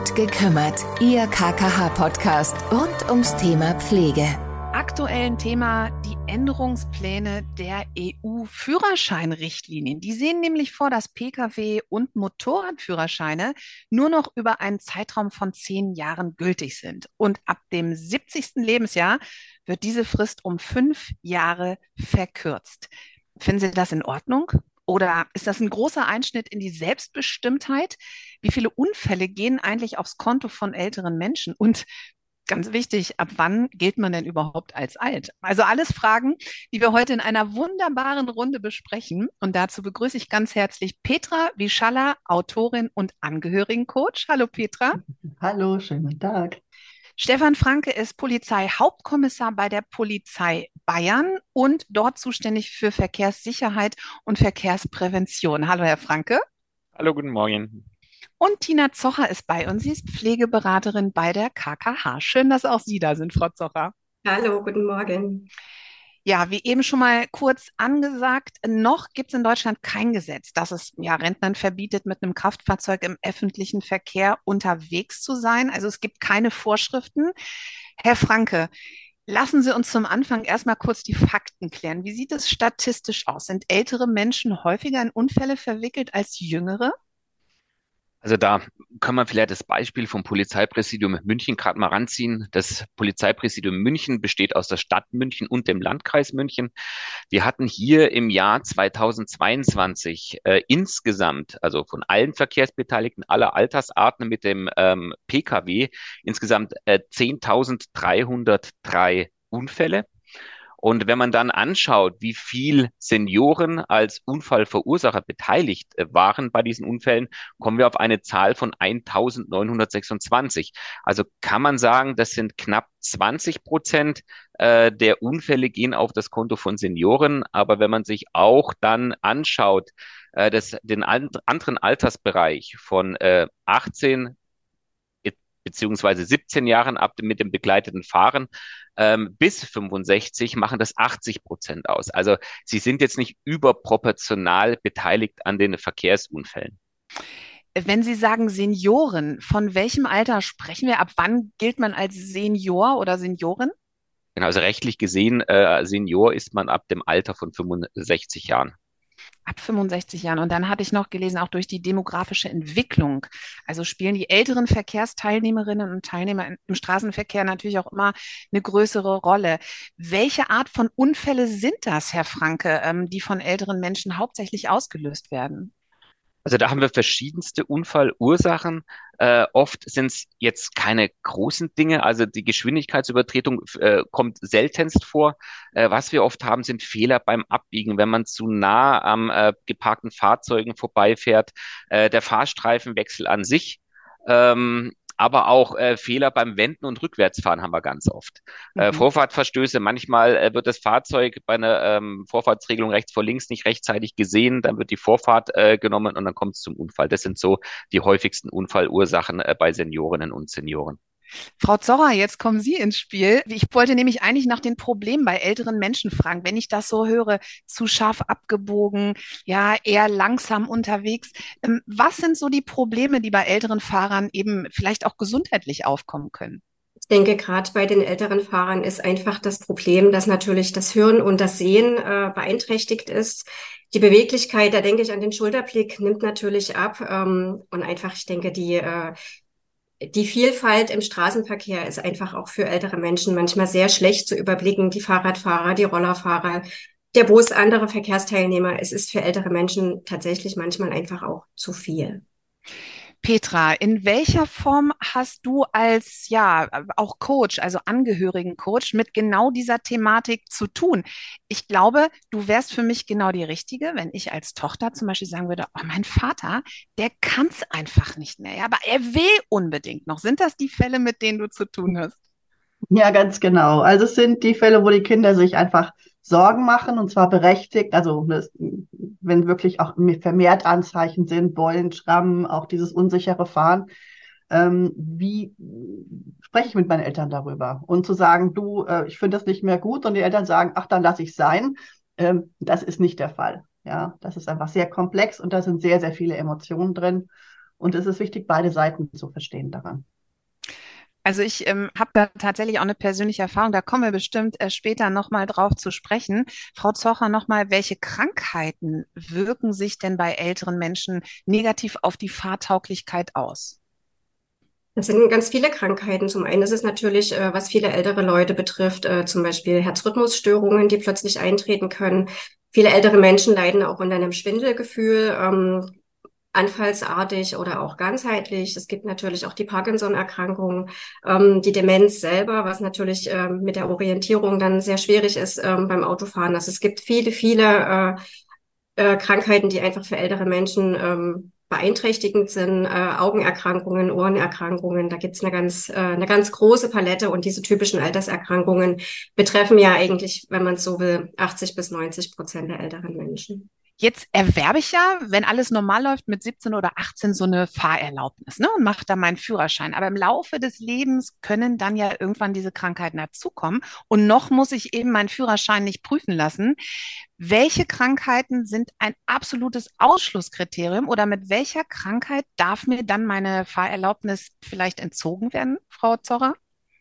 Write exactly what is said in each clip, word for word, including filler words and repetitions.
Gut gekümmert, Ihr K K H-Podcast rund ums Thema Pflege. Aktuellen Thema die Änderungspläne der E U-Führerscheinrichtlinien. Die sehen nämlich vor, dass Pkw- und Motorradführerscheine nur noch über einen Zeitraum von zehn Jahren gültig sind. Und ab dem siebzigsten Lebensjahr wird diese Frist um fünf Jahre verkürzt. Finden Sie das in Ordnung? Oder ist das ein großer Einschnitt in die Selbstbestimmtheit? Wie viele Unfälle gehen eigentlich aufs Konto von älteren Menschen? Und ganz wichtig, ab wann gilt man denn überhaupt als alt? Also alles Fragen, die wir heute in einer wunderbaren Runde besprechen. Und dazu begrüße ich ganz herzlich Petra Wischalla, Autorin und Angehörigencoach. Hallo Petra. Hallo, schönen guten Tag. Stefan Franke ist Polizeihauptkommissar bei der Polizei Bayern und dort zuständig für Verkehrssicherheit und Verkehrsprävention. Hallo, Herr Franke. Hallo, guten Morgen. Und Tina Zocher ist bei uns. Sie ist Pflegeberaterin bei der K K H. Schön, dass auch Sie da sind, Frau Zocher. Hallo, guten Morgen. Ja, wie eben schon mal kurz angesagt, noch gibt es in Deutschland kein Gesetz, das es ja Rentnern verbietet, mit einem Kraftfahrzeug im öffentlichen Verkehr unterwegs zu sein. Also es gibt keine Vorschriften. Herr Franke, lassen Sie uns zum Anfang erstmal kurz die Fakten klären. Wie sieht es statistisch aus? Sind ältere Menschen häufiger in Unfälle verwickelt als jüngere? Also da kann man vielleicht das Beispiel vom Polizeipräsidium München gerade mal ranziehen. Das Polizeipräsidium München besteht aus der Stadt München und dem Landkreis München. Wir hatten hier im Jahr zweitausendzweiundzwanzig äh, insgesamt, also von allen Verkehrsbeteiligten aller Altersarten mit dem ähm, Pkw, insgesamt äh, zehntausenddreihundertdrei Unfälle. Und wenn man dann anschaut, wie viel Senioren als Unfallverursacher beteiligt äh, waren bei diesen Unfällen, kommen wir auf eine Zahl von eintausendneunhundertsechsundzwanzig. Also kann man sagen, das sind knapp zwanzig Prozent äh, der Unfälle gehen auf das Konto von Senioren. Aber wenn man sich auch dann anschaut, äh, das, den an, anderen Altersbereich von äh, achtzehn beziehungsweise siebzehn Jahren ab mit dem begleiteten Fahren ähm, bis fünfundsechzig machen das achtzig Prozent aus. Also sie sind jetzt nicht überproportional beteiligt an den Verkehrsunfällen. Wenn Sie sagen Senioren, von welchem Alter sprechen wir? Ab wann gilt man als Senior oder Seniorin? Genau, also rechtlich gesehen, äh, Senior ist man ab dem Alter von fünfundsechzig Jahren. Ab fünfundsechzig Jahren. Und dann hatte ich noch gelesen, auch durch die demografische Entwicklung. Also spielen die älteren Verkehrsteilnehmerinnen und Teilnehmer im Straßenverkehr natürlich auch immer eine größere Rolle. Welche Art von Unfälle sind das, Herr Franke, ähm, die von älteren Menschen hauptsächlich ausgelöst werden? Also da haben wir verschiedenste Unfallursachen. Äh, oft sind es jetzt keine großen Dinge, also die Geschwindigkeitsübertretung äh, kommt seltenst vor. Äh, was wir oft haben, sind Fehler beim Abbiegen, wenn man zu nah am äh, geparkten Fahrzeugen vorbeifährt, äh, der Fahrstreifenwechsel an sich. Ähm, aber auch äh, Fehler beim Wenden und Rückwärtsfahren haben wir ganz oft. Mhm. Äh, Vorfahrtverstöße, manchmal äh, wird das Fahrzeug bei einer ähm, Vorfahrtsregelung rechts vor links nicht rechtzeitig gesehen, dann wird die Vorfahrt äh, genommen und dann kommt es zum Unfall. Das sind so die häufigsten Unfallursachen äh, bei Seniorinnen und Senioren. Frau Zocher, jetzt kommen Sie ins Spiel. Ich wollte nämlich eigentlich nach den Problemen bei älteren Menschen fragen. Wenn ich das so höre, zu scharf abgebogen, ja, eher langsam unterwegs. Ähm, was sind so die Probleme, die bei älteren Fahrern eben vielleicht auch gesundheitlich aufkommen können? Ich denke, gerade bei den älteren Fahrern ist einfach das Problem, dass natürlich das Hören und das Sehen äh, beeinträchtigt ist. Die Beweglichkeit, da denke ich an den Schulterblick, nimmt natürlich ab. Ähm, und einfach, ich denke, die äh, Die Vielfalt im Straßenverkehr ist einfach auch für ältere Menschen manchmal sehr schlecht zu überblicken. Die Fahrradfahrer, die Rollerfahrer, der Bus, andere Verkehrsteilnehmer. Es ist für ältere Menschen tatsächlich manchmal einfach auch zu viel. Petra, in welcher Form hast du als, ja, auch Coach, also Angehörigencoach, mit genau dieser Thematik zu tun? Ich glaube, du wärst für mich genau die Richtige, wenn ich als Tochter zum Beispiel sagen würde, oh, mein Vater, der kann es einfach nicht mehr, ja, aber er will unbedingt noch. Sind das die Fälle, mit denen du zu tun hast? Ja, ganz genau. Also es sind die Fälle, wo die Kinder sich einfach Sorgen machen, und zwar berechtigt. Also das, wenn wirklich auch vermehrt Anzeichen sind, Beulen, Schrammen, auch dieses unsichere Fahren. Ähm, wie spreche ich mit meinen Eltern darüber? Und zu sagen, du, äh, ich finde das nicht mehr gut, und die Eltern sagen, ach, dann lasse ich es sein. Ähm, das ist nicht der Fall. Ja, das ist einfach sehr komplex und da sind sehr, sehr viele Emotionen drin. Und es ist wichtig, beide Seiten zu verstehen daran. Also ich ähm, habe da tatsächlich auch eine persönliche Erfahrung, da kommen wir bestimmt äh, später nochmal drauf zu sprechen. Frau Zocher, nochmal, welche Krankheiten wirken sich denn bei älteren Menschen negativ auf die Fahrtauglichkeit aus? Das sind ganz viele Krankheiten. Zum einen ist es natürlich, äh, was viele ältere Leute betrifft, äh, zum Beispiel Herzrhythmusstörungen, die plötzlich eintreten können. Viele ältere Menschen leiden auch unter einem Schwindelgefühl, ähm, anfallsartig oder auch ganzheitlich. Es gibt natürlich auch die Parkinson-Erkrankung, ähm, die Demenz selber, was natürlich ähm, mit der Orientierung dann sehr schwierig ist ähm, beim Autofahren. Also es gibt viele, viele äh, äh, Krankheiten, die einfach für ältere Menschen ähm, beeinträchtigend sind, äh, Augenerkrankungen, Ohrenerkrankungen. Da gibt's eine ganz, äh, eine ganz große Palette und diese typischen Alterserkrankungen betreffen ja eigentlich, wenn man es so will, achtzig bis neunzig Prozent der älteren Menschen. Jetzt erwerbe ich ja, wenn alles normal läuft, mit siebzehn oder achtzehn so eine Fahrerlaubnis, ne, und mache da meinen Führerschein. Aber im Laufe des Lebens können dann ja irgendwann diese Krankheiten dazukommen. Und noch muss ich eben meinen Führerschein nicht prüfen lassen. Welche Krankheiten sind ein absolutes Ausschlusskriterium oder mit welcher Krankheit darf mir dann meine Fahrerlaubnis vielleicht entzogen werden, Frau Zorrer?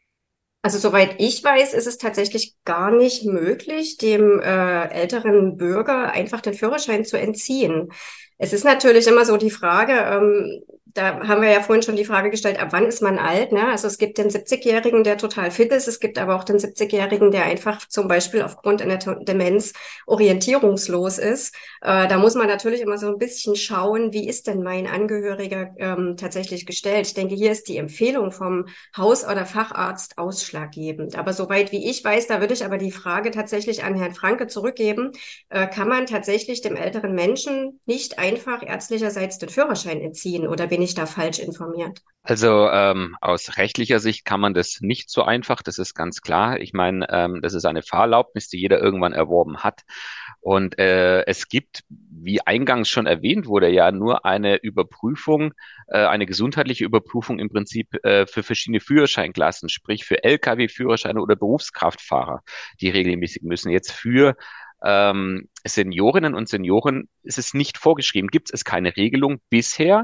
Also soweit ich weiß, ist es tatsächlich gar nicht möglich, dem äh, älteren Bürger einfach den Führerschein zu entziehen. Es ist natürlich immer so die Frage, ähm, da haben wir ja vorhin schon die Frage gestellt, ab wann ist man alt, ne? Also es gibt den siebzigjährigen, der total fit ist. Es gibt aber auch den siebzigjährigen, der einfach zum Beispiel aufgrund einer Demenz orientierungslos ist. Äh, da muss man natürlich immer so ein bisschen schauen, wie ist denn mein Angehöriger ähm, tatsächlich gestellt. Ich denke, hier ist die Empfehlung vom Haus- oder Facharzt ausschlaggebend. Aber soweit wie ich weiß, da würde ich aber die Frage tatsächlich an Herrn Franke zurückgeben, äh, kann man tatsächlich dem älteren Menschen nicht einfach ärztlicherseits den Führerschein entziehen oder bin ich da falsch informiert? Also ähm, aus rechtlicher Sicht kann man das nicht so einfach, das ist ganz klar. Ich meine, ähm, das ist eine Fahrerlaubnis, die jeder irgendwann erworben hat. Und äh, es gibt, wie eingangs schon erwähnt wurde, ja nur eine Überprüfung, äh, eine gesundheitliche Überprüfung im Prinzip äh, für verschiedene Führerscheinklassen, sprich für L K W-Führerscheine oder Berufskraftfahrer, die regelmäßig müssen. Jetzt für ähm, Seniorinnen und Senioren ist es nicht vorgeschrieben, gibt es keine Regelung bisher.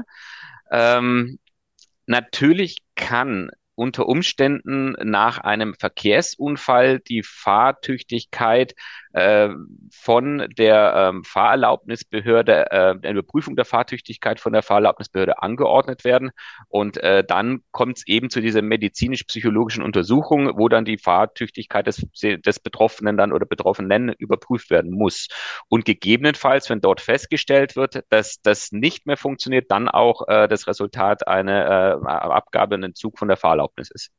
Ähm, Natürlich kann unter Umständen nach einem Verkehrsunfall die Fahrtüchtigkeit äh, von der ähm, Fahrerlaubnisbehörde, äh, eine Überprüfung der Fahrtüchtigkeit von der Fahrerlaubnisbehörde angeordnet werden. Und äh, dann kommt es eben zu dieser medizinisch-psychologischen Untersuchung, wo dann die Fahrtüchtigkeit des, des Betroffenen dann oder Betroffenen überprüft werden muss. Und gegebenenfalls, wenn dort festgestellt wird, dass das nicht mehr funktioniert, dann auch äh, das Resultat eine äh, Abgabe, einen Entzug von der Fahrerlaubnis ist.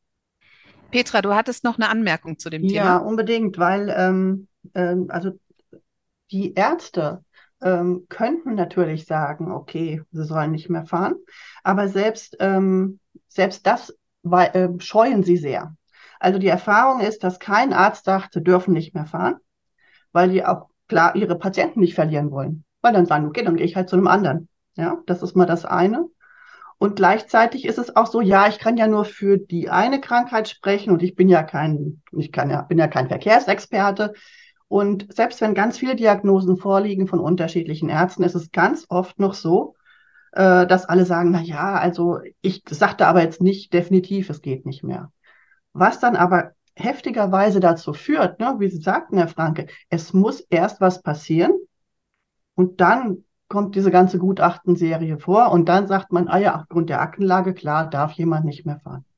Petra, du hattest noch eine Anmerkung zu dem Ja, Thema. unbedingt, weil ähm, ähm, also die Ärzte ähm, könnten natürlich sagen, okay, sie sollen nicht mehr fahren, aber selbst, ähm, selbst das wei- äh, scheuen sie sehr. Also die Erfahrung ist, dass kein Arzt sagt, sie dürfen nicht mehr fahren, weil die auch klar ihre Patienten nicht verlieren wollen. Weil dann sagen, okay, dann gehe ich halt zu einem anderen. Ja, das ist mal das eine. Und gleichzeitig ist es auch so, ja, ich kann ja nur für die eine Krankheit sprechen und ich bin ja kein, ich kann ja, bin ja kein Verkehrsexperte. Und selbst wenn ganz viele Diagnosen vorliegen von unterschiedlichen Ärzten, ist es ganz oft noch so, äh, dass alle sagen, na ja, also ich sagte aber jetzt nicht definitiv, es geht nicht mehr. Was dann aber heftigerweise dazu führt, ne, wie Sie sagten, Herr Franke, es muss erst was passieren und dann kommt diese ganze Gutachtenserie vor und dann sagt man, ah ja, aufgrund der Aktenlage, klar, darf jemand nicht mehr fahren.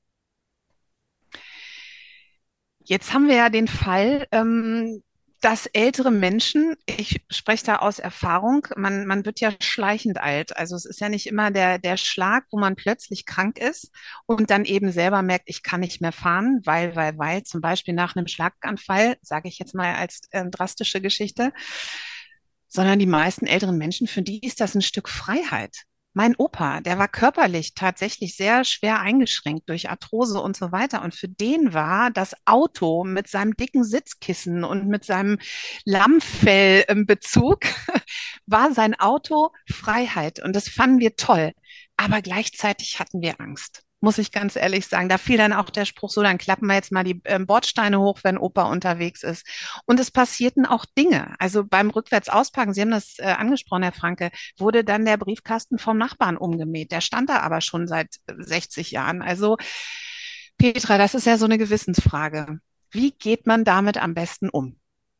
Jetzt haben wir ja den Fall, ähm, dass ältere Menschen, ich spreche da aus Erfahrung, man, man wird ja schleichend alt. Also es ist ja nicht immer der, der Schlag, wo man plötzlich krank ist und dann eben selber merkt, ich kann nicht mehr fahren, weil, weil, weil zum Beispiel nach einem Schlaganfall, sage ich jetzt mal als äh, drastische Geschichte, sondern die meisten älteren Menschen, für die ist das ein Stück Freiheit. Mein Opa, der war körperlich tatsächlich sehr schwer eingeschränkt durch Arthrose und so weiter. Und für den war das Auto mit seinem dicken Sitzkissen und mit seinem Lammfellbezug, war sein Auto Freiheit. Und das fanden wir toll. Aber gleichzeitig hatten wir Angst. muss ich ganz ehrlich sagen. Da fiel dann auch der Spruch so, dann klappen wir jetzt mal die ähm, Bordsteine hoch, wenn Opa unterwegs ist. Und es passierten auch Dinge. Also beim Rückwärtsauspacken, Sie haben das äh, angesprochen, Herr Franke, wurde dann der Briefkasten vom Nachbarn umgemäht. Der stand da aber schon seit sechzig Jahren. Also Petra, das ist ja so eine Gewissensfrage. Wie geht man damit am besten um?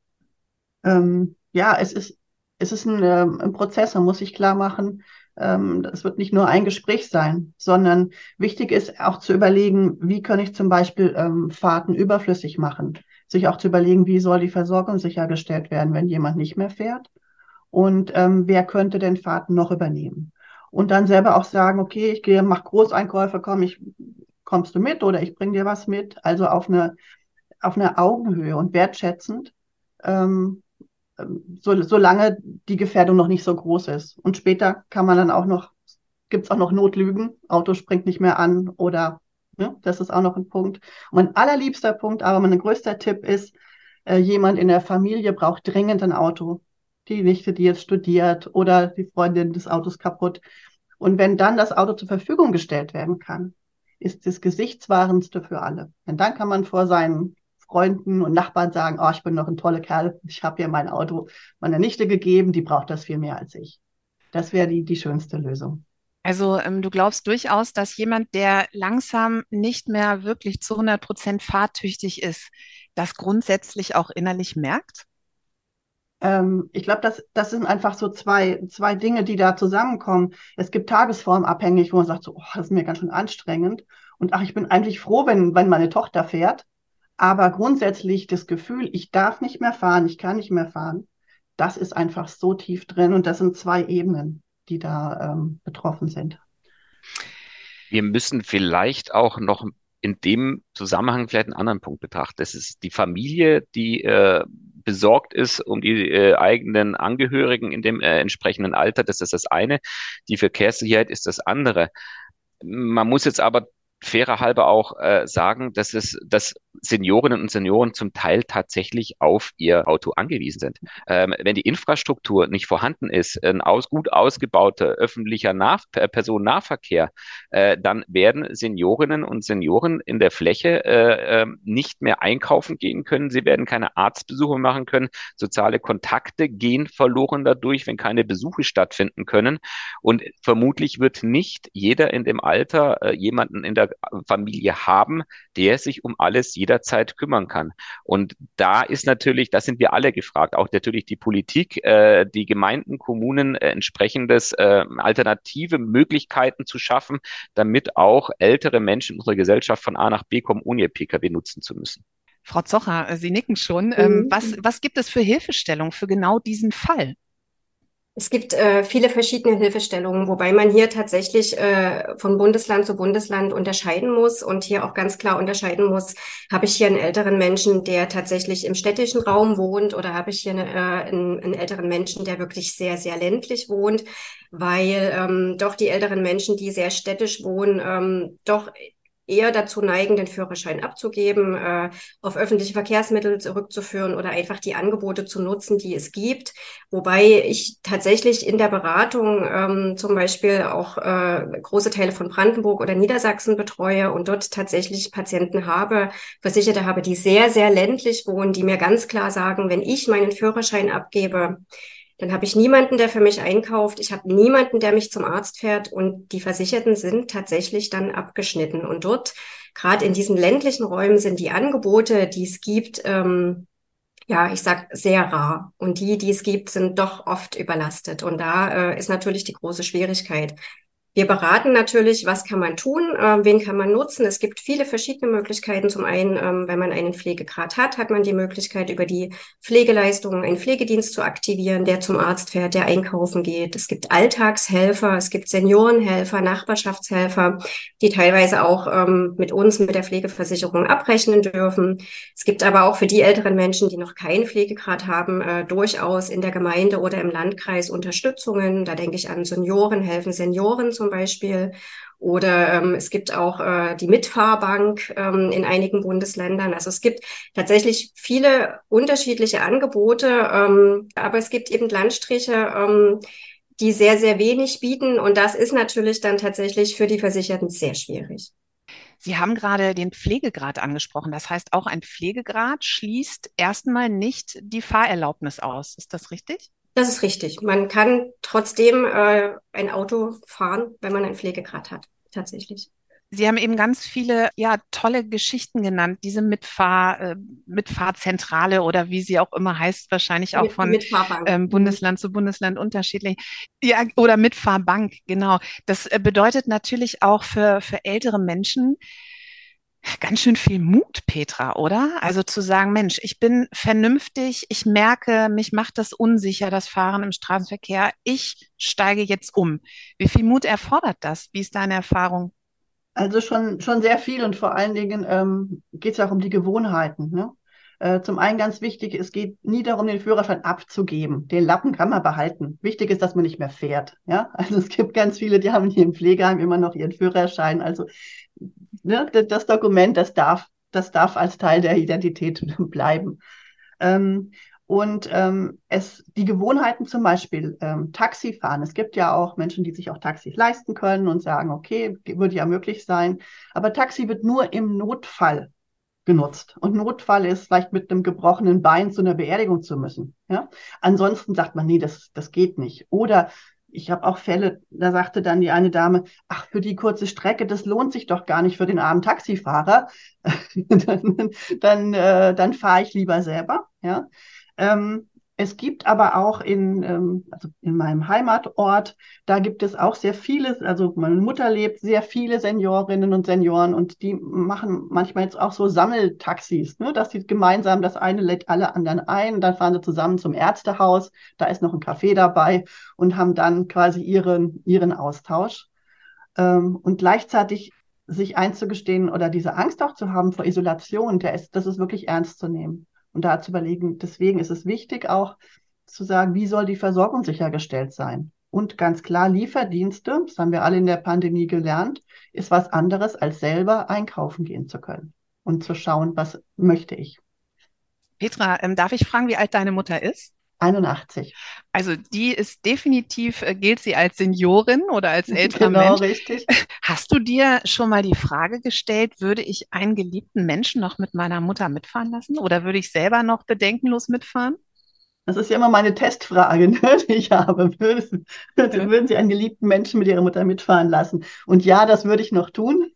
Ähm, ja, es ist, es ist ein, ähm, ein Prozess, man muss sich klar machen, ähm, es wird nicht nur ein Gespräch sein, sondern wichtig ist auch zu überlegen, wie kann ich zum Beispiel ähm, Fahrten überflüssig machen. Sich auch zu überlegen, wie soll die Versorgung sichergestellt werden, wenn jemand nicht mehr fährt und ähm, wer könnte denn Fahrten noch übernehmen. Und dann selber auch sagen, okay, ich gehe, mach Großeinkäufe, komm, ich, kommst du mit oder ich bring dir was mit. Also auf eine, auf eine Augenhöhe und wertschätzend. Ähm, so, solange die Gefährdung noch nicht so groß ist. Und später kann man dann auch noch, gibt es auch noch Notlügen, Auto springt nicht mehr an oder, ne, das ist auch noch ein Punkt. Und mein allerliebster Punkt, aber mein größter Tipp ist, äh, jemand in der Familie braucht dringend ein Auto. Die Nichte, die jetzt studiert oder die Freundin des Autos kaputt. Und wenn dann das Auto zur Verfügung gestellt werden kann, ist das Gesichtswahrendste für alle. Denn dann kann man vor seinen Freunden und Nachbarn sagen, oh, ich bin noch ein toller Kerl, ich habe hier mein Auto meiner Nichte gegeben, die braucht das viel mehr als ich. Das wäre die, die schönste Lösung. Also ähm, du glaubst durchaus, dass jemand, der langsam nicht mehr wirklich zu hundert Prozent fahrtüchtig ist, das grundsätzlich auch innerlich merkt? Ähm, ich glaube, das, das sind einfach so zwei, zwei Dinge, die da zusammenkommen. Es gibt tagesformabhängig, wo man sagt, so, oh, das ist mir ganz schön anstrengend. Und ach, ich bin eigentlich froh, wenn, wenn meine Tochter fährt. Aber grundsätzlich das Gefühl, ich darf nicht mehr fahren, ich kann nicht mehr fahren, das ist einfach so tief drin. Und das sind zwei Ebenen, die da ähm, betroffen sind. Wir müssen vielleicht auch noch in dem Zusammenhang vielleicht einen anderen Punkt betrachten. Das ist die Familie, die äh, besorgt ist um die äh, eigenen Angehörigen in dem äh, entsprechenden Alter. Das ist das eine. Die Verkehrssicherheit ist das andere. Man muss jetzt aber fairer halber auch äh, sagen, dass es, dass Seniorinnen und Senioren zum Teil tatsächlich auf ihr Auto angewiesen sind. Ähm, wenn die Infrastruktur nicht vorhanden ist, ein aus, gut ausgebauter öffentlicher Nah Personennahverkehr, äh, dann werden Seniorinnen und Senioren in der Fläche äh, äh, nicht mehr einkaufen gehen können. Sie werden keine Arztbesuche machen können. Soziale Kontakte gehen verloren dadurch, wenn keine Besuche stattfinden können. Und vermutlich wird nicht jeder in dem Alter äh, jemanden in der Familie haben, der sich um alles jederzeit kümmern kann. Und da ist natürlich, da sind wir alle gefragt, auch natürlich die Politik, äh, die Gemeinden, Kommunen, äh, entsprechendes äh, alternative Möglichkeiten zu schaffen, damit auch ältere Menschen in unserer Gesellschaft von A nach B kommen, ohne ihr P K W nutzen zu müssen. Frau Zocher, Sie nicken schon. Ähm, was, was gibt es für Hilfestellung für genau diesen Fall? Es gibt äh, viele verschiedene Hilfestellungen, wobei man hier tatsächlich äh, von Bundesland zu Bundesland unterscheiden muss und hier auch ganz klar unterscheiden muss, habe ich hier einen älteren Menschen, der tatsächlich im städtischen Raum wohnt, oder habe ich hier eine, äh, einen, einen älteren Menschen, der wirklich sehr, sehr ländlich wohnt, weil ähm, doch die älteren Menschen, die sehr städtisch wohnen, ähm, doch eher dazu neigen, den Führerschein abzugeben, äh, auf öffentliche Verkehrsmittel zurückzuführen oder einfach die Angebote zu nutzen, die es gibt. Wobei ich tatsächlich in der Beratung ähm, zum Beispiel auch äh, große Teile von Brandenburg oder Niedersachsen betreue und dort tatsächlich Patienten habe, Versicherte habe, die sehr, sehr ländlich wohnen, die mir ganz klar sagen, wenn ich meinen Führerschein abgebe, dann habe ich niemanden, der für mich einkauft. Ich habe niemanden, der mich zum Arzt fährt. Und die Versicherten sind tatsächlich dann abgeschnitten. Und dort, gerade in diesen ländlichen Räumen, sind die Angebote, die es gibt, ähm, ja, ich sag sehr rar. Und die, die es gibt, sind doch oft überlastet. Und da äh, ist natürlich die große Schwierigkeit. Wir beraten natürlich, was kann man tun, äh, wen kann man nutzen. Es gibt viele verschiedene Möglichkeiten. Zum einen, ähm, wenn man einen Pflegegrad hat, hat man die Möglichkeit, über die Pflegeleistungen einen Pflegedienst zu aktivieren, der zum Arzt fährt, der einkaufen geht. Es gibt Alltagshelfer, es gibt Seniorenhelfer, Nachbarschaftshelfer, die teilweise auch ähm, mit uns, mit der Pflegeversicherung abrechnen dürfen. Es gibt aber auch für die älteren Menschen, die noch keinen Pflegegrad haben, äh, durchaus in der Gemeinde oder im Landkreis Unterstützungen. Da denke ich an Senioren, helfen Senioren zum Beispiel. Oder ähm, es gibt auch äh, die Mitfahrbank ähm, in einigen Bundesländern. Also es gibt tatsächlich viele unterschiedliche Angebote, ähm, aber es gibt eben Landstriche, ähm, die sehr, sehr wenig bieten. Und das ist natürlich dann tatsächlich für die Versicherten sehr schwierig. Sie haben gerade den Pflegegrad angesprochen. Das heißt, auch ein Pflegegrad schließt erstmal nicht die Fahrerlaubnis aus. Ist das richtig? Das ist richtig. Man kann trotzdem äh, ein Auto fahren, wenn man einen Pflegegrad hat, tatsächlich. Sie haben eben ganz viele, ja, tolle Geschichten genannt. Diese Mitfahr, äh, Mitfahrzentrale oder wie sie auch immer heißt, wahrscheinlich auch Mit, von Mitfahrbank. ähm, Mhm. Bundesland zu Bundesland unterschiedlich. Ja, oder Mitfahrbank, genau. Das äh, bedeutet natürlich auch für, für ältere Menschen ganz schön viel Mut, Petra, oder? Also zu sagen, Mensch, ich bin vernünftig, ich merke, mich macht das unsicher, das Fahren im Straßenverkehr. Ich steige jetzt um. Wie viel Mut erfordert das? Wie ist deine Erfahrung? Also schon, schon sehr viel und vor allen Dingen ähm, geht es ja auch um die Gewohnheiten. Ne? Äh, zum einen ganz wichtig, es geht nie darum, den Führerschein abzugeben. Den Lappen kann man behalten. Wichtig ist, dass man nicht mehr fährt. Ja? Also es gibt ganz viele, die haben hier im Pflegeheim immer noch ihren Führerschein. Also ne, das Dokument, das darf, das darf als Teil der Identität bleiben. Ähm, und ähm, es, die Gewohnheiten zum Beispiel ähm, Taxifahren. Es gibt ja auch Menschen, die sich auch Taxis leisten können und sagen, okay, würde ja möglich sein. Aber Taxi wird nur im Notfall genutzt. Und Notfall ist vielleicht mit einem gebrochenen Bein zu einer Beerdigung zu müssen. Ja? Ansonsten sagt man, nee, das, das geht nicht. Oder ich habe auch Fälle, da sagte dann die eine Dame, ach, für die kurze Strecke, das lohnt sich doch gar nicht für den armen Taxifahrer. dann dann, äh, dann fahre ich lieber selber. Ja? Ähm, es gibt aber auch in, ähm, also in meinem Heimatort, da gibt es auch sehr viele, also meine Mutter lebt, sehr viele Seniorinnen und Senioren und die machen manchmal jetzt auch so Sammeltaxis, ne, dass sie gemeinsam, das eine lädt alle anderen ein, dann fahren sie zusammen zum Ärztehaus, da ist noch ein Café dabei und haben dann quasi ihren, ihren Austausch. Ähm, und gleichzeitig sich einzugestehen oder diese Angst auch zu haben vor Isolation, der ist, das ist wirklich ernst zu nehmen. Und da zu überlegen, deswegen ist es wichtig auch zu sagen, wie soll die Versorgung sichergestellt sein? Und ganz klar, Lieferdienste, das haben wir alle in der Pandemie gelernt, ist was anderes, als selber einkaufen gehen zu können und zu schauen, was möchte ich. Petra, ähm, darf ich fragen, wie alt deine Mutter ist? einundachtzig. Also die ist definitiv, äh, gilt sie als Seniorin oder als älterer Genau, Mensch. richtig. Hast du dir schon mal die Frage gestellt, würde ich einen geliebten Menschen noch mit meiner Mutter mitfahren lassen oder würde ich selber noch bedenkenlos mitfahren? Das ist ja immer meine Testfrage, ne, die ich habe. Würden, Ja. würden Sie einen geliebten Menschen mit Ihrer Mutter mitfahren lassen? Und ja, das würde ich noch tun.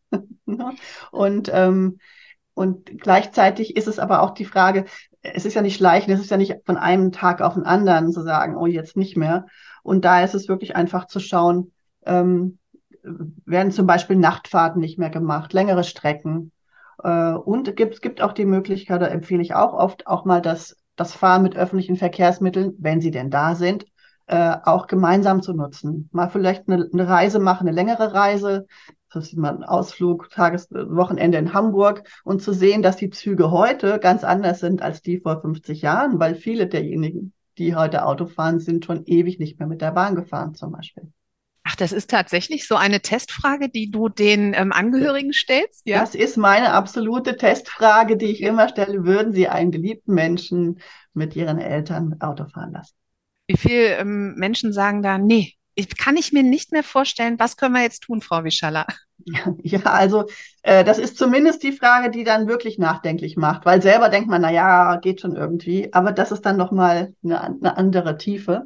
Und, ähm, und gleichzeitig ist es aber auch die Frage, es ist ja nicht schleichend, es ist ja nicht von einem Tag auf den anderen zu sagen, oh, jetzt nicht mehr. Und da ist es wirklich einfach zu schauen, ähm, werden zum Beispiel Nachtfahrten nicht mehr gemacht, längere Strecken. Äh, und es gibt, gibt auch die Möglichkeit, da empfehle ich auch oft, auch mal das, das Fahren mit öffentlichen Verkehrsmitteln, wenn sie denn da sind, äh, auch gemeinsam zu nutzen. Mal vielleicht eine, eine Reise machen, eine längere Reise, das ist mal ein Ausflug, Tages-, Wochenende in Hamburg und zu sehen, dass die Züge heute ganz anders sind als die vor fünfzig Jahren, weil viele derjenigen, die heute Auto fahren, sind schon ewig nicht mehr mit der Bahn gefahren zum Beispiel. Ach, das ist tatsächlich so eine Testfrage, die du den ähm, Angehörigen stellst, ja? Das ist meine absolute Testfrage, die ich Okay. immer stelle. Würden Sie einen geliebten Menschen mit Ihren Eltern Auto fahren lassen? Wie viele ähm, Menschen sagen da, nee, ich, kann ich mir nicht mehr vorstellen, was können wir jetzt tun, Frau Wischalla? Ja, also äh, das ist zumindest die Frage, die dann wirklich nachdenklich macht, weil selber denkt man, na ja, geht schon irgendwie, aber das ist dann nochmal eine, eine andere Tiefe.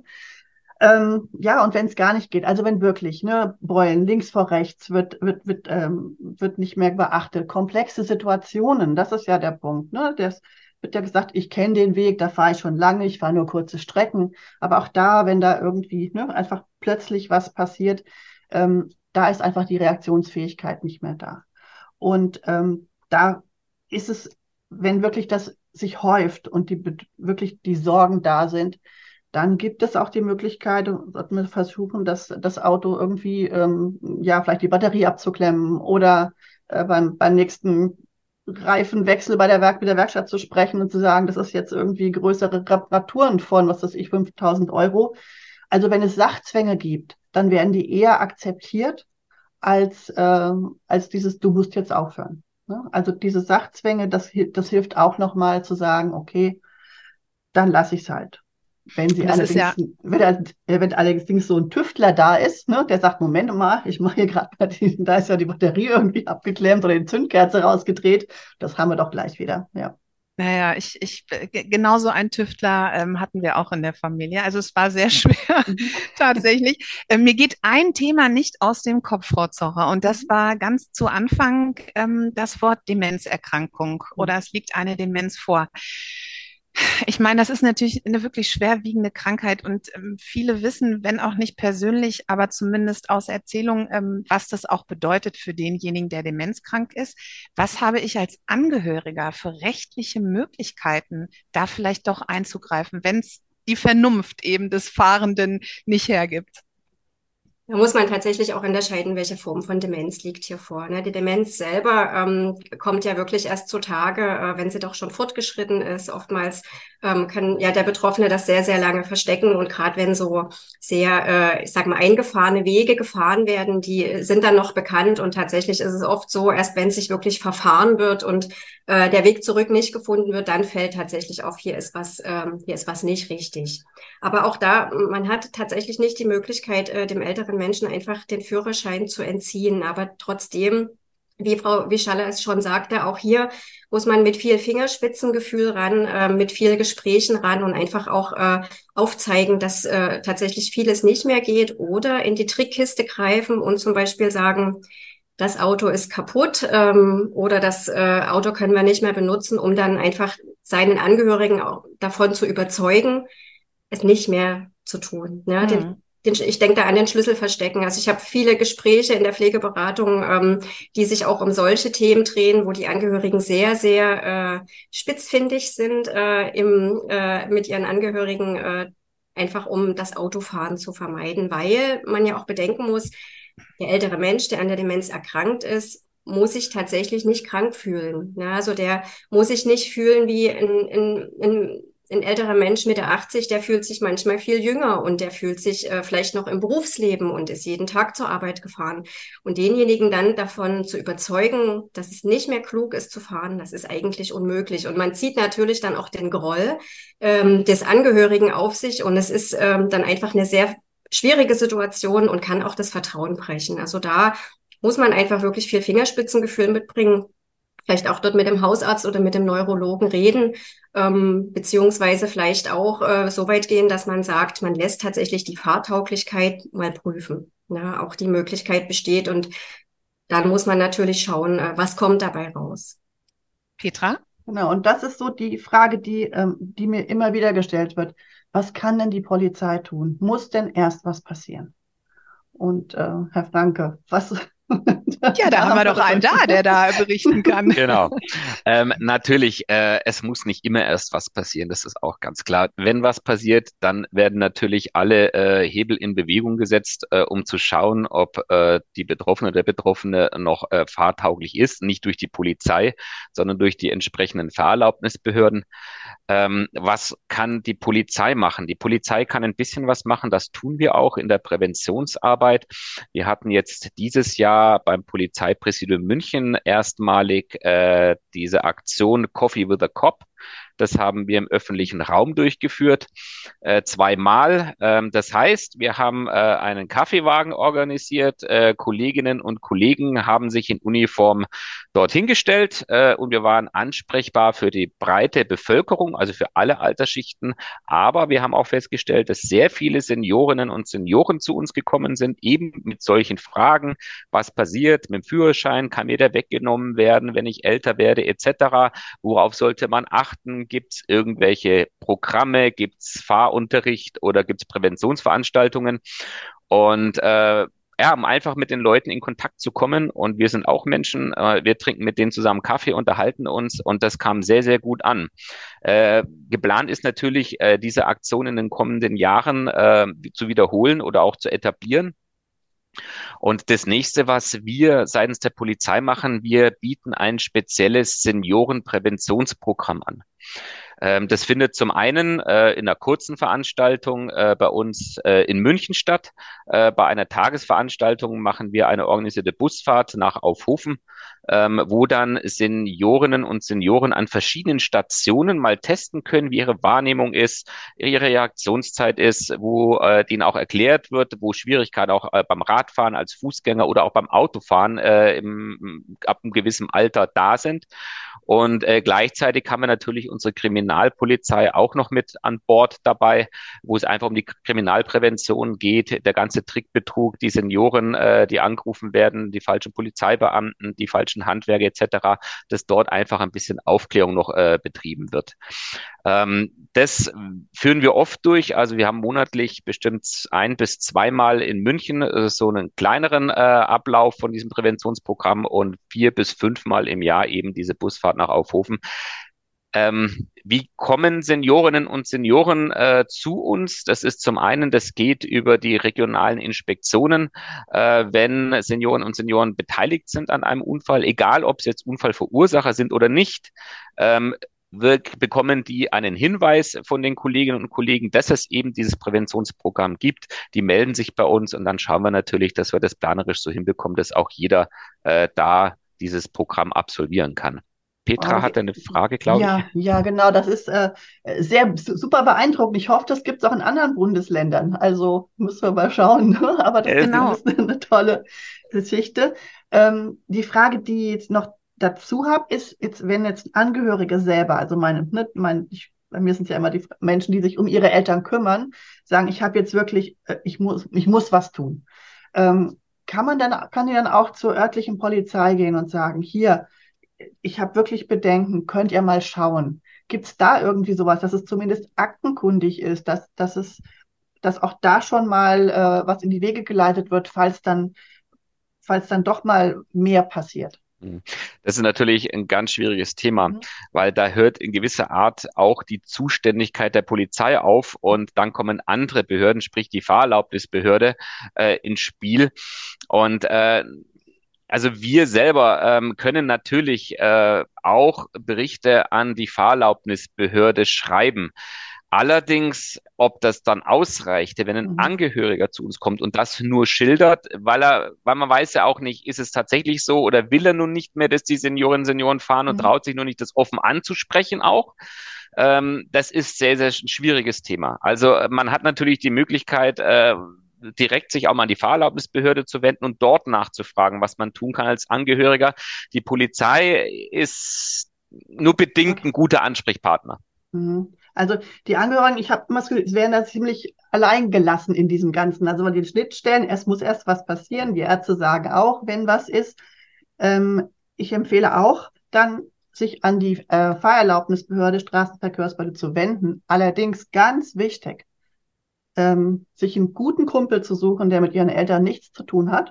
Ähm, ja, und wenn es gar nicht geht, also wenn wirklich, ne, Beulen links vor rechts wird, wird, wird, ähm, wird nicht mehr beachtet. Komplexe Situationen, das ist ja der Punkt, ne? Das wird ja gesagt, ich kenne den Weg, da fahre ich schon lange, ich fahre nur kurze Strecken. Aber auch da, wenn da irgendwie, ne, einfach plötzlich was passiert, ähm, da ist einfach die Reaktionsfähigkeit nicht mehr da. Und ähm, da ist es, wenn wirklich das sich häuft und die wirklich die Sorgen da sind, dann gibt es auch die Möglichkeit, sollten wir versuchen, das, das Auto irgendwie, ähm, ja, vielleicht die Batterie abzuklemmen oder äh, beim, beim nächsten Reifenwechsel bei der Werk, mit der Werkstatt zu sprechen und zu sagen, das ist jetzt irgendwie größere Reparaturen von, was weiß ich, fünftausend Euro. Also wenn es Sachzwänge gibt, dann werden die eher akzeptiert als, äh, als dieses, du musst jetzt aufhören. Ne? Also diese Sachzwänge, das, das hilft auch nochmal zu sagen, okay, dann lasse ich es halt. Wenn sie Und das ist allerdings, ja, wenn, er- wenn allerdings so ein Tüftler da ist, ne, der sagt, Moment mal, ich mache hier gerade, da ist ja die Batterie irgendwie abgeklemmt oder die Zündkerze rausgedreht, das haben wir doch gleich wieder, ja. naja, ich, ich, ge- genau so einen Tüftler ähm, hatten wir auch in der Familie. Also es war sehr schwer, Mhm. tatsächlich. Ähm, mir geht ein Thema nicht aus dem Kopf, Frau Zocher, und das Mhm. war ganz zu Anfang ähm, das Wort Demenzerkrankung oder es liegt eine Demenz vor. Ich meine, das ist natürlich eine wirklich schwerwiegende Krankheit und ähm, viele wissen, wenn auch nicht persönlich, aber zumindest aus Erzählung, ähm, was das auch bedeutet für denjenigen, der demenzkrank ist. Was habe ich als Angehöriger für rechtliche Möglichkeiten, da vielleicht doch einzugreifen, wenn es die Vernunft eben des Fahrenden nicht hergibt? Da muss man tatsächlich auch unterscheiden, welche Form von Demenz liegt hier vor. Ne? Die Demenz selber ähm, kommt ja wirklich erst zutage, äh, wenn sie doch schon fortgeschritten ist. Oftmals ähm, kann ja der Betroffene das sehr, sehr lange verstecken. Und gerade wenn so sehr, äh, ich sag mal, eingefahrene Wege gefahren werden, die sind dann noch bekannt. Und tatsächlich ist es oft so, erst wenn sich wirklich verfahren wird und äh, der Weg zurück nicht gefunden wird, dann fällt tatsächlich auf, hier ist was, ähm, hier ist was nicht richtig. Aber auch da, man hat tatsächlich nicht die Möglichkeit, äh, dem älteren Menschen einfach den Führerschein zu entziehen. Aber trotzdem, wie Frau Wischaler es schon sagte, auch hier muss man mit viel Fingerspitzengefühl ran, äh, mit viel Gesprächen ran und einfach auch äh, aufzeigen, dass äh, tatsächlich vieles nicht mehr geht oder in die Trickkiste greifen und zum Beispiel sagen, das Auto ist kaputt ähm, oder das äh, Auto können wir nicht mehr benutzen, um dann einfach seinen Angehörigen auch davon zu überzeugen, es nicht mehr zu tun. Ne? Den, Hm. den, ich denke da an den Schlüssel verstecken. Also ich habe viele Gespräche in der Pflegeberatung, ähm, die sich auch um solche Themen drehen, wo die Angehörigen sehr, sehr äh, spitzfindig sind äh, im, äh, mit ihren Angehörigen, äh, einfach um das Autofahren zu vermeiden, weil man ja auch bedenken muss, der ältere Mensch, der an der Demenz erkrankt ist, muss sich tatsächlich nicht krank fühlen. Ja, also der muss sich nicht fühlen wie ein, ein, ein, ein älterer Mensch Mitte achtzig, der fühlt sich manchmal viel jünger und der fühlt sich äh, vielleicht noch im Berufsleben und ist jeden Tag zur Arbeit gefahren. Und denjenigen dann davon zu überzeugen, dass es nicht mehr klug ist zu fahren, das ist eigentlich unmöglich. Und man zieht natürlich dann auch den Groll ähm, des Angehörigen auf sich und es ist ähm, dann einfach eine sehr schwierige Situation und kann auch das Vertrauen brechen. Also da muss man einfach wirklich viel Fingerspitzengefühl mitbringen, vielleicht auch dort mit dem Hausarzt oder mit dem Neurologen reden, ähm, beziehungsweise vielleicht auch äh, so weit gehen, dass man sagt, man lässt tatsächlich die Fahrtauglichkeit mal prüfen. Ja, auch die Möglichkeit besteht und dann muss man natürlich schauen, äh, was kommt dabei raus. Petra? Genau, und das ist so die Frage, die, ähm, die mir immer wieder gestellt wird. Was kann denn die Polizei tun? Muss denn erst was passieren? Und äh, Herr Franke, was? Ja, da haben wir doch einen da, der da berichten kann. Genau. Ähm, natürlich, äh, es muss nicht immer erst was passieren, das ist auch ganz klar. Wenn was passiert, dann werden natürlich alle äh, Hebel in Bewegung gesetzt, äh, um zu schauen, ob äh, die Betroffene, der Betroffene noch äh, fahrtauglich ist, nicht durch die Polizei, sondern durch die entsprechenden Fahrerlaubnisbehörden. Ähm, was kann die Polizei machen? Die Polizei kann ein bisschen was machen, das tun wir auch in der Präventionsarbeit. Wir hatten jetzt dieses Jahr beim Polizeipräsidium München erstmalig äh, diese Aktion Coffee with a Cop. Das haben wir im öffentlichen Raum durchgeführt, äh, zweimal. Ähm, das heißt, wir haben äh, einen Kaffeewagen organisiert. Äh, Kolleginnen und Kollegen haben sich in Uniform dorthin gestellt äh, und wir waren ansprechbar für die breite Bevölkerung, also für alle Altersschichten. Aber wir haben auch festgestellt, dass sehr viele Seniorinnen und Senioren zu uns gekommen sind, eben mit solchen Fragen, was passiert mit dem Führerschein, kann mir der weggenommen werden, wenn ich älter werde, et cetera. Worauf sollte man achten? Gibt es irgendwelche Programme? Gibt es Fahrunterricht oder gibt es Präventionsveranstaltungen? Und äh, ja, um einfach mit den Leuten in Kontakt zu kommen. Und wir sind auch Menschen. Äh, wir trinken mit denen zusammen Kaffee, unterhalten uns und das kam sehr, sehr gut an. Äh, geplant ist natürlich, äh, diese Aktion in den kommenden Jahren äh, zu wiederholen oder auch zu etablieren. Und das nächste, was wir seitens der Polizei machen, wir bieten ein spezielles Seniorenpräventionsprogramm an. Ähm, das findet zum einen äh, in einer kurzen Veranstaltung äh, bei uns äh, in München statt. Äh, bei einer Tagesveranstaltung machen wir eine organisierte Busfahrt nach Aufhofen, ähm, wo dann Seniorinnen und Senioren an verschiedenen Stationen mal testen können, wie ihre Wahrnehmung ist, ihre Reaktionszeit ist, wo äh, denen auch erklärt wird, wo Schwierigkeiten auch äh, beim Radfahren als Fußgänger oder auch beim Autofahren äh, im, ab einem gewissen Alter da sind. Und äh, gleichzeitig haben wir natürlich unsere Kriminalpolizei auch noch mit an Bord dabei, wo es einfach um die Kriminalprävention geht, der ganze Trickbetrug, die Senioren, äh, die angerufen werden, die falschen Polizeibeamten, die falschen Handwerker et cetera, dass dort einfach ein bisschen Aufklärung noch äh, betrieben wird. Ähm, das führen wir oft durch. Also wir haben monatlich bestimmt ein bis zweimal in München äh, so einen kleineren äh, Ablauf von diesem Präventionsprogramm und vier bis fünfmal im Jahr eben diese Busfahrt nach Aufhofen. Ähm, wie kommen Seniorinnen und Senioren äh, zu uns? Das ist zum einen, das geht über die regionalen Inspektionen, äh, wenn Senioren und Senioren beteiligt sind an einem Unfall, egal ob sie jetzt Unfallverursacher sind oder nicht. Ähm, wir bekommen die einen Hinweis von den Kolleginnen und Kollegen, dass es eben dieses Präventionsprogramm gibt. Die melden sich bei uns und dann schauen wir natürlich, dass wir das planerisch so hinbekommen, dass auch jeder äh, da dieses Programm absolvieren kann. Petra Wow, hatte eine Frage, glaube ja, ich. ja, genau. Das ist äh, sehr su- super beeindruckend. Ich hoffe, das gibt es auch in anderen Bundesländern. Also müssen wir mal schauen. Ne? Aber das Äh, ist Genau. zumindest eine tolle Geschichte. Ähm, die Frage, die ich jetzt noch dazu habe, ist jetzt, wenn jetzt Angehörige selber, also meine, ne, mein, ich, bei mir sind es ja immer die Menschen, die sich um ihre Eltern kümmern, sagen, ich habe jetzt wirklich, äh, ich muss, ich muss was tun. Ähm, kann man dann, kann die dann auch zur örtlichen Polizei gehen und sagen, hier, ich habe wirklich Bedenken, könnt ihr mal schauen. Gibt es da irgendwie sowas, dass es zumindest aktenkundig ist, dass, dass es, dass auch da schon mal äh, was in die Wege geleitet wird, falls dann, falls dann doch mal mehr passiert? Das ist natürlich ein ganz schwieriges Thema, Mhm. weil da hört in gewisser Art auch die Zuständigkeit der Polizei auf und dann kommen andere Behörden, sprich die Fahrerlaubnisbehörde, äh, ins Spiel. Und äh, also wir selber ähm, können natürlich äh, auch Berichte an die Fahrerlaubnisbehörde schreiben. Allerdings, ob das dann ausreicht, wenn ein Mhm. Angehöriger zu uns kommt und das nur schildert, weil er, weil man weiß ja auch nicht, ist es tatsächlich so oder will er nun nicht mehr, dass die Seniorinnen und Senioren fahren und Mhm. traut sich nur nicht, das offen anzusprechen auch. Ähm, das ist sehr, sehr ein schwieriges Thema. Also äh, man hat natürlich die Möglichkeit, äh, direkt sich auch mal an die Fahrerlaubnisbehörde zu wenden und dort nachzufragen, was man tun kann als Angehöriger. Die Polizei ist nur bedingt Okay. ein guter Ansprechpartner. Mhm. Also die Angehörigen, ich habe immer das Gefühl, sie werden da ziemlich allein gelassen in diesem Ganzen. Also an den Schnittstellen, es muss erst was passieren. Die Ärzte sagen auch, wenn was ist. Ähm, ich empfehle auch, dann sich an die äh, Fahrerlaubnisbehörde, Straßenverkehrsbehörde zu wenden. Allerdings ganz wichtig, ähm, sich einen guten Kumpel zu suchen, der mit ihren Eltern nichts zu tun hat.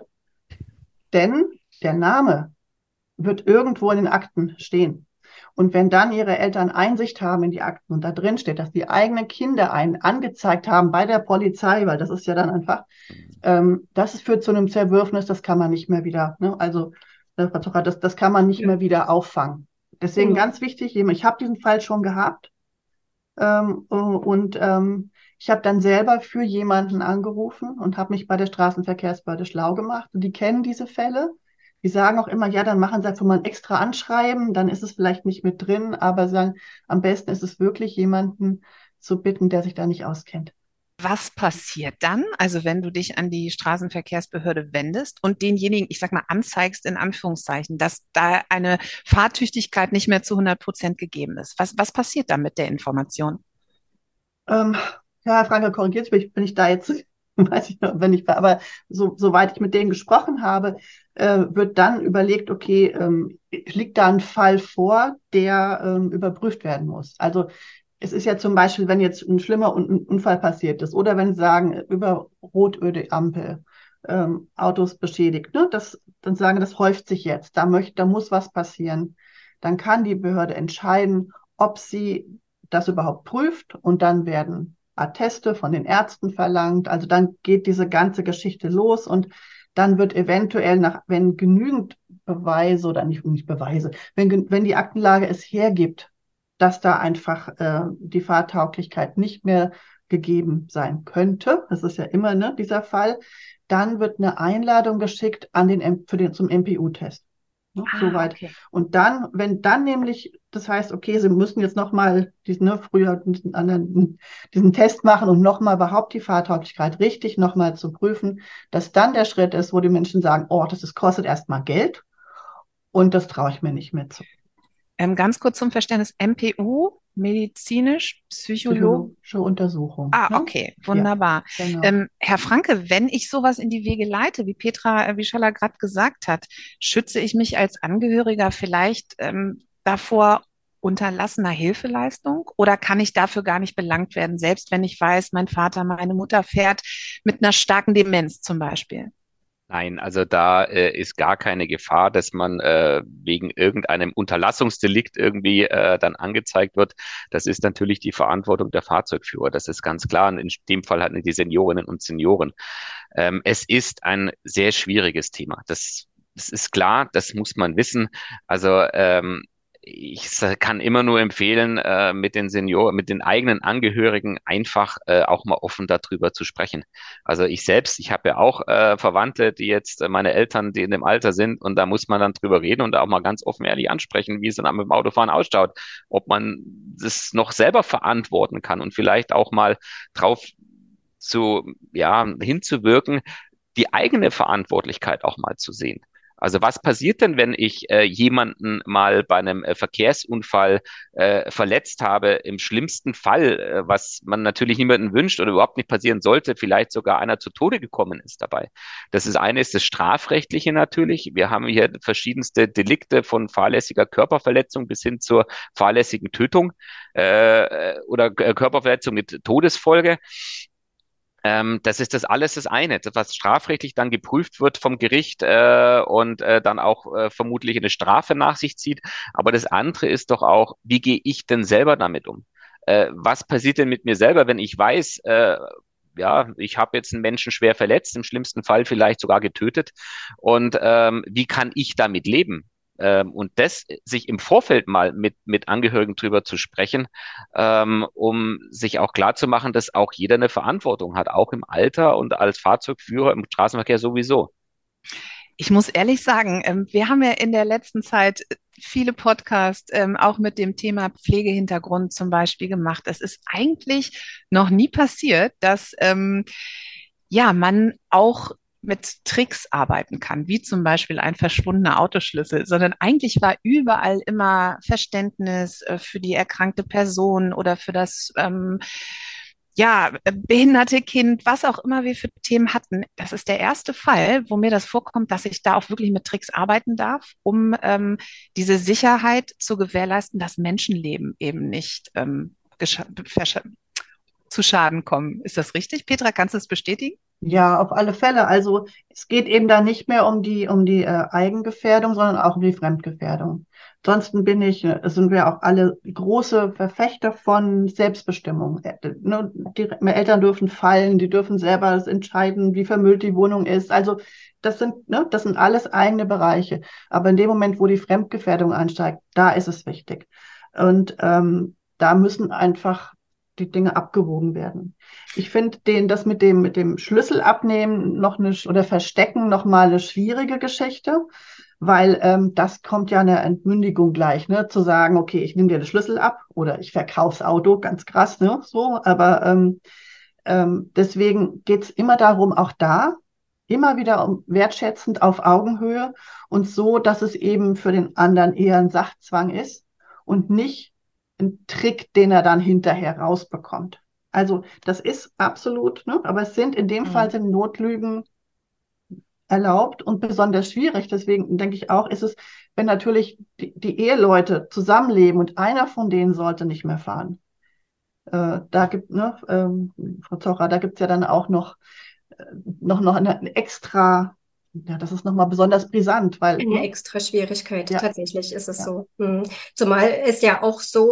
Denn der Name wird irgendwo in den Akten stehen. Und wenn dann ihre Eltern Einsicht haben in die Akten und da drin steht, dass die eigenen Kinder einen angezeigt haben bei der Polizei, weil das ist ja dann einfach, ähm, das führt zu einem Zerwürfnis, das kann man nicht mehr wieder, ne? Also das, das kann man nicht Ja. mehr wieder auffangen. Deswegen Genau. ganz wichtig, ich habe diesen Fall schon gehabt ähm, und ähm, ich habe dann selber für jemanden angerufen und habe mich bei der Straßenverkehrsbehörde schlau gemacht. Und die kennen diese Fälle. Die sagen auch immer, ja, dann machen sie einfach mal ein extra Anschreiben, dann ist es vielleicht nicht mit drin, aber sagen, am besten ist es wirklich, jemanden zu bitten, der sich da nicht auskennt. Was passiert dann? Also wenn du dich an die Straßenverkehrsbehörde wendest und denjenigen, ich sag mal, anzeigst in Anführungszeichen, dass da eine Fahrtüchtigkeit nicht mehr zu hundert Prozent gegeben ist. Was, was passiert dann mit der Information? Ähm, ja, Herr Franke, korrigiert mich, bin ich da jetzt, weiß ich noch, wenn ich, aber so, soweit ich mit denen gesprochen habe, äh, wird dann überlegt, okay, ähm, liegt da ein Fall vor, der ähm, überprüft werden muss. Also es ist ja zum Beispiel, wenn jetzt ein schlimmer Un- Unfall passiert ist oder wenn Sie sagen, über rotöde Ampel, ähm, Autos beschädigt, ne, das, dann sagen, das häuft sich jetzt, da möchte, da muss was passieren. Dann kann die Behörde entscheiden, ob sie das überhaupt prüft und dann werden Atteste von den Ärzten verlangt. Also dann geht diese ganze Geschichte los und dann wird eventuell nach, wenn genügend Beweise oder nicht, nicht Beweise, wenn, wenn die Aktenlage es hergibt, dass da einfach äh, die Fahrtauglichkeit nicht mehr gegeben sein könnte. Das ist ja immer, ne, dieser Fall. Dann wird eine Einladung geschickt an den, M- für den, zum M P U-Test. Ne, Ah, soweit. okay. Und dann, wenn dann nämlich, das heißt, okay, Sie müssen jetzt nochmal diesen, ne, früher diesen anderen, diesen Test machen, um nochmal überhaupt die Fahrtauglichkeit richtig nochmal zu prüfen, dass dann der Schritt ist, wo die Menschen sagen, oh, das ist, kostet erstmal Geld und das traue ich mir nicht mehr zu. Ähm, ganz kurz zum Verständnis, M P U, medizinisch, Psychologe. Psychologische Untersuchung. Ah, Ne? okay, Ja, wunderbar. genau. Ähm, Herr Franke, wenn ich sowas in die Wege leite, wie Petra äh, Wieschaller gerade gesagt hat, schütze ich mich als Angehöriger vielleicht ähm, davor unterlassener Hilfeleistung oder kann ich dafür gar nicht belangt werden, selbst wenn ich weiß, mein Vater, meine Mutter fährt mit einer starken Demenz zum Beispiel? Nein, also da äh, ist gar keine Gefahr, dass man äh, wegen irgendeinem Unterlassungsdelikt irgendwie äh, dann angezeigt wird. Das ist natürlich die Verantwortung der Fahrzeugführer. Das ist ganz klar. Und in dem Fall hatten die Seniorinnen und Senioren. Ähm, es ist ein sehr schwieriges Thema. Das, das ist klar, das muss man wissen. Also ähm, ich kann immer nur empfehlen, äh, mit den Senioren, mit den eigenen Angehörigen einfach äh, auch mal offen darüber zu sprechen. Also ich selbst, ich habe ja auch äh, Verwandte, die jetzt äh, meine Eltern, die in dem Alter sind, und da muss man dann drüber reden und da auch mal ganz offen ehrlich ansprechen, wie es dann mit dem Autofahren ausschaut, ob man das noch selber verantworten kann und vielleicht auch mal drauf zu, ja, hinzuwirken, die eigene Verantwortlichkeit auch mal zu sehen. Also was passiert denn, wenn ich äh, jemanden mal bei einem äh, Verkehrsunfall äh, verletzt habe? Im schlimmsten Fall, äh, was man natürlich niemandem wünscht oder überhaupt nicht passieren sollte, vielleicht sogar einer zu Tode gekommen ist dabei. Das ist eine, ist das Strafrechtliche natürlich. Wir haben hier verschiedenste Delikte von fahrlässiger Körperverletzung bis hin zur fahrlässigen Tötung äh, oder äh, Körperverletzung mit Todesfolge. Ähm, das ist das alles das eine, das, was strafrechtlich dann geprüft wird vom Gericht äh, und äh, dann auch äh, vermutlich eine Strafe nach sich zieht. Aber das andere ist doch auch, wie gehe ich denn selber damit um? Äh, was passiert denn mit mir selber, wenn ich weiß, äh, ja, ich habe jetzt einen Menschen schwer verletzt, im schlimmsten Fall vielleicht sogar getötet. Und ähm, wie kann ich damit leben? Ähm, und das, sich im Vorfeld mal mit, mit Angehörigen drüber zu sprechen, ähm, um sich auch klarzumachen, dass auch jeder eine Verantwortung hat, auch im Alter und als Fahrzeugführer im Straßenverkehr sowieso. Ich muss ehrlich sagen, ähm, wir haben ja in der letzten Zeit viele Podcasts ähm, auch mit dem Thema Pflegehintergrund zum Beispiel gemacht. Es ist eigentlich noch nie passiert, dass ähm, ja man auch mit Tricks arbeiten kann, wie zum Beispiel ein verschwundener Autoschlüssel, sondern eigentlich war überall immer Verständnis äh, für die erkrankte Person oder für das ähm, ja, äh, behinderte Kind, was auch immer wir für Themen hatten. Das ist der erste Fall, wo mir das vorkommt, dass ich da auch wirklich mit Tricks arbeiten darf, um ähm, diese Sicherheit zu gewährleisten, dass Menschenleben eben nicht ähm, gescha- verscha- zu Schaden kommen. Ist das richtig? Petra, kannst du es bestätigen? Ja, auf alle Fälle. Also es geht eben da nicht mehr um die, um die äh, Eigengefährdung, sondern auch um die Fremdgefährdung. Ansonsten bin ich, äh, sind wir auch alle große Verfechter von Selbstbestimmung. Äh, ne, die Eltern dürfen fallen, die dürfen selber entscheiden, wie vermüllt die Wohnung ist. Also das sind, ne, das sind alles eigene Bereiche. Aber in dem Moment, wo die Fremdgefährdung ansteigt, da ist es wichtig. Und ähm, da müssen einfach die Dinge abgewogen werden. Ich finde den, das mit dem, mit dem Schlüssel abnehmen noch eine, oder verstecken noch mal eine schwierige Geschichte, weil ähm, das kommt ja eine Entmündigung gleich, ne, zu sagen, okay, ich nehme dir den Schlüssel ab oder ich verkauf's Auto, ganz krass, ne, so, aber ähm, ähm, deswegen geht's immer darum, auch da, immer wieder um wertschätzend auf Augenhöhe und so, dass es eben für den anderen eher ein Sachzwang ist und nicht ein Trick, den er dann hinterher rausbekommt. Also das ist absolut, ne? Aber es sind in dem Fall Mhm. sind Notlügen erlaubt und besonders schwierig. Deswegen denke ich auch, ist es, wenn natürlich die, die Eheleute zusammenleben und einer von denen sollte nicht mehr fahren. Äh, da gibt, ne, ähm, Frau Zocher, da gibt's ja dann auch noch, äh, noch, noch eine, eine extra, ja, das ist nochmal besonders brisant, weil, Eine ne? extra Schwierigkeit, Ja, tatsächlich ist es ja. so. Hm. Zumal es ja auch so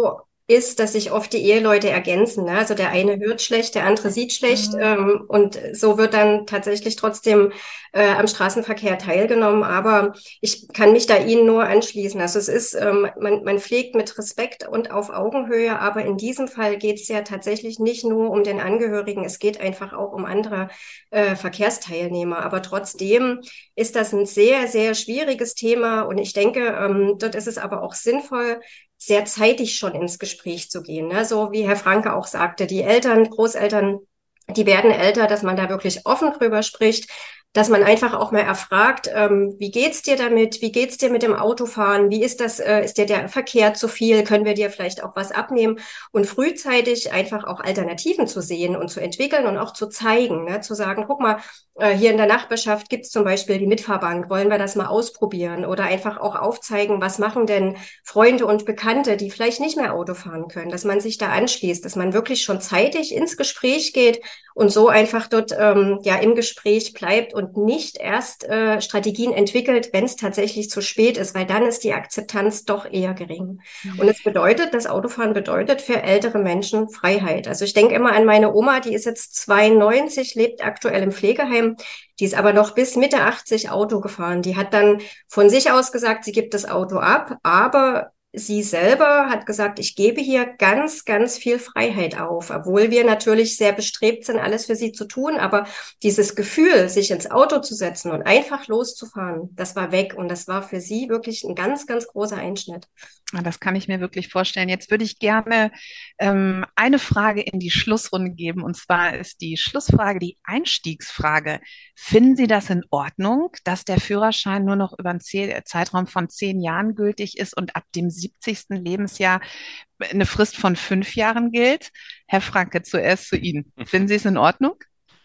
ist, dass sich oft die Eheleute ergänzen. Ne? Also der eine hört schlecht, der andere sieht schlecht. Mhm. Ähm, und so wird dann tatsächlich trotzdem äh, am Straßenverkehr teilgenommen. Aber ich kann mich da Ihnen nur anschließen. Also es ist, ähm, man, man pflegt mit Respekt und auf Augenhöhe. Aber in diesem Fall geht es ja tatsächlich nicht nur um den Angehörigen. Es geht einfach auch um andere äh, Verkehrsteilnehmer. Aber trotzdem ist das ein sehr, sehr schwieriges Thema. Und ich denke, ähm, dort ist es aber auch sinnvoll, sehr zeitig schon ins Gespräch zu gehen. Ne? So wie Herr Franke auch sagte, die Eltern, Großeltern, die werden älter, dass man da wirklich offen drüber spricht, dass man einfach auch mal erfragt, ähm, wie geht's dir damit? Wie geht's dir mit dem Autofahren? Wie ist das? Äh, ist dir der Verkehr zu viel? Können wir dir vielleicht auch was abnehmen? Und frühzeitig einfach auch Alternativen zu sehen und zu entwickeln und auch zu zeigen, ne? Zu sagen, guck mal, äh, hier in der Nachbarschaft gibt's zum Beispiel die Mitfahrbank. Wollen wir das mal ausprobieren? Oder einfach auch aufzeigen, was machen denn Freunde und Bekannte, die vielleicht nicht mehr Auto fahren können, dass man sich da anschließt, dass man wirklich schon zeitig ins Gespräch geht und so einfach dort ähm, ja im Gespräch bleibt und nicht erst äh, Strategien entwickelt, wenn es tatsächlich zu spät ist, weil dann ist die Akzeptanz doch eher gering. Und es bedeutet, das Autofahren bedeutet für ältere Menschen Freiheit. Also ich denke immer an meine Oma, die ist jetzt zweiundneunzig, lebt aktuell im Pflegeheim, die ist aber noch bis Mitte achtzig Auto gefahren. Die hat dann von sich aus gesagt, sie gibt das Auto ab, aber sie selber hat gesagt, ich gebe hier ganz, ganz viel Freiheit auf, obwohl wir natürlich sehr bestrebt sind, alles für sie zu tun. Aber dieses Gefühl, sich ins Auto zu setzen und einfach loszufahren, das war weg. Und das war für sie wirklich ein ganz, ganz großer Einschnitt. Ah, das kann ich mir wirklich vorstellen. Jetzt würde ich gerne ähm, eine Frage in die Schlussrunde geben. Und zwar ist die Schlussfrage die Einstiegsfrage. Finden Sie das in Ordnung, dass der Führerschein nur noch über einen Ze- Zeitraum von zehn Jahren gültig ist und ab dem siebzigsten Lebensjahr eine Frist von fünf Jahren gilt? Herr Franke, zuerst zu Ihnen. Finden Sie es in Ordnung?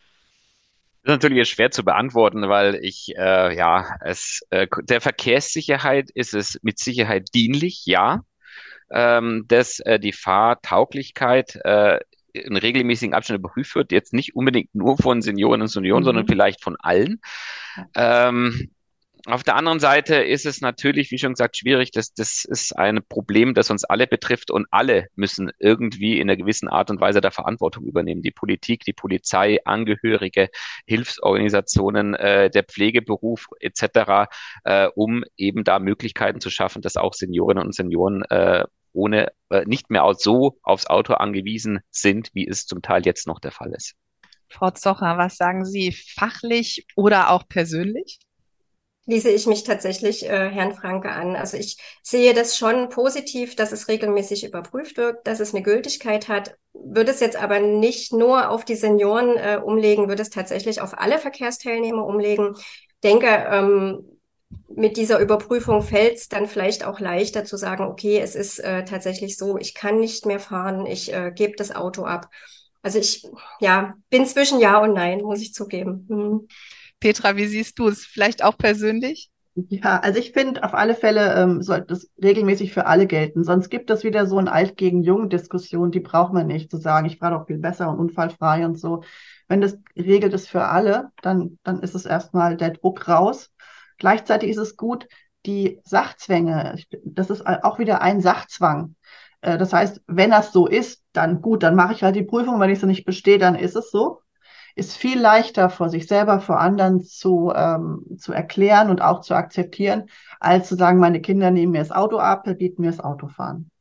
Das ist natürlich jetzt schwer zu beantworten, weil ich, äh, ja, es, äh, der Verkehrssicherheit ist es mit Sicherheit dienlich, ja. Ähm, dass äh, die Fahrtauglichkeit äh, in regelmäßigen Abständen überprüft wird, jetzt nicht unbedingt nur von Senioren und Senioren, sondern Mhm. vielleicht von allen. Ähm, auf der anderen Seite ist es natürlich, wie schon gesagt, schwierig. Das, das ist ein Problem, das uns alle betrifft und alle müssen irgendwie in einer gewissen Art und Weise der Verantwortung übernehmen. Die Politik, die Polizei, Angehörige, Hilfsorganisationen, äh, der Pflegeberuf et cetera, äh, um eben da Möglichkeiten zu schaffen, dass auch Seniorinnen und Senioren äh, ohne äh, nicht mehr aus, so aufs Auto angewiesen sind, wie es zum Teil jetzt noch der Fall ist. Frau Zocher, was sagen Sie, fachlich oder auch persönlich? Schließe ich mich tatsächlich äh, Herrn Franke an. Also ich sehe das schon positiv, dass es regelmäßig überprüft wird, dass es eine Gültigkeit hat. Würde es jetzt aber nicht nur auf die Senioren äh, umlegen, würde es tatsächlich auf alle Verkehrsteilnehmer umlegen. Denke, ähm, mit dieser Überprüfung fällt es dann vielleicht auch leichter zu sagen, okay, es ist äh, tatsächlich so, ich kann nicht mehr fahren, ich äh, gebe das Auto ab. Also ich, ja, bin zwischen Ja und Nein, muss ich zugeben. Hm. Petra, wie siehst du es? Vielleicht auch persönlich? Ja, also ich finde, auf alle Fälle ähm, sollte das regelmäßig für alle gelten. Sonst gibt es wieder so ein Alt gegen Jung-Diskussion, die braucht man nicht, zu sagen, ich fahre doch viel besser und unfallfrei und so. Wenn das regelt ist für alle, dann, dann ist es erstmal der Druck raus. Gleichzeitig ist es gut, die Sachzwänge, ich- das ist auch wieder ein Sachzwang. Äh, Das heißt, wenn das so ist, dann gut, dann mache ich halt die Prüfung. Wenn ich sie nicht bestehe, dann ist es so. Ist viel leichter vor sich selber, vor anderen zu, ähm, zu erklären und auch zu akzeptieren, als zu sagen, meine Kinder nehmen mir das Auto ab, bieten mir das Autofahren.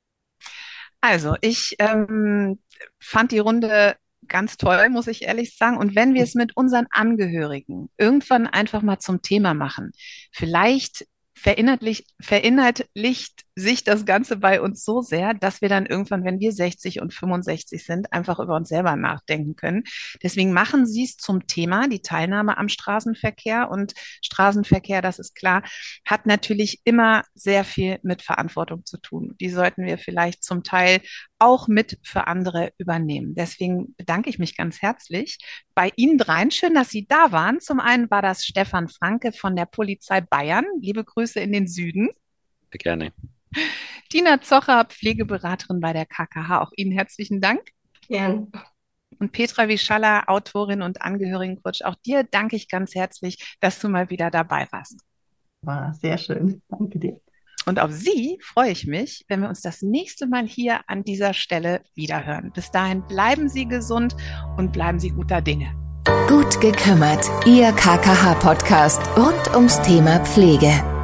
Also, ich ähm, fand die Runde ganz toll, muss ich ehrlich sagen. Und wenn wir es mit unseren Angehörigen irgendwann einfach mal zum Thema machen, vielleicht verinnerlicht, verinnerlicht sich das Ganze bei uns so sehr, dass wir dann irgendwann, wenn wir sechzig und fünfundsechzig sind, einfach über uns selber nachdenken können. Deswegen machen Sie es zum Thema, die Teilnahme am Straßenverkehr. Und Straßenverkehr, das ist klar, hat natürlich immer sehr viel mit Verantwortung zu tun. Die sollten wir vielleicht zum Teil auch mit für andere übernehmen. Deswegen bedanke ich mich ganz herzlich bei Ihnen dreien. Schön, dass Sie da waren. Zum einen war das Stefan Franke von der Polizei Bayern. Liebe Grüße in den Süden. Sehr gerne. Tina Zocher, Pflegeberaterin bei der K K H. Auch Ihnen herzlichen Dank. Gern. Und Petra Wischalla, Autorin und Angehörigencoach. Auch dir danke ich ganz herzlich, dass du mal wieder dabei warst. War sehr schön. Danke dir. Und auf Sie freue ich mich, wenn wir uns das nächste Mal hier an dieser Stelle wiederhören. Bis dahin bleiben Sie gesund und bleiben Sie guter Dinge. Gut gekümmert, Ihr K K H-Podcast rund ums Thema Pflege.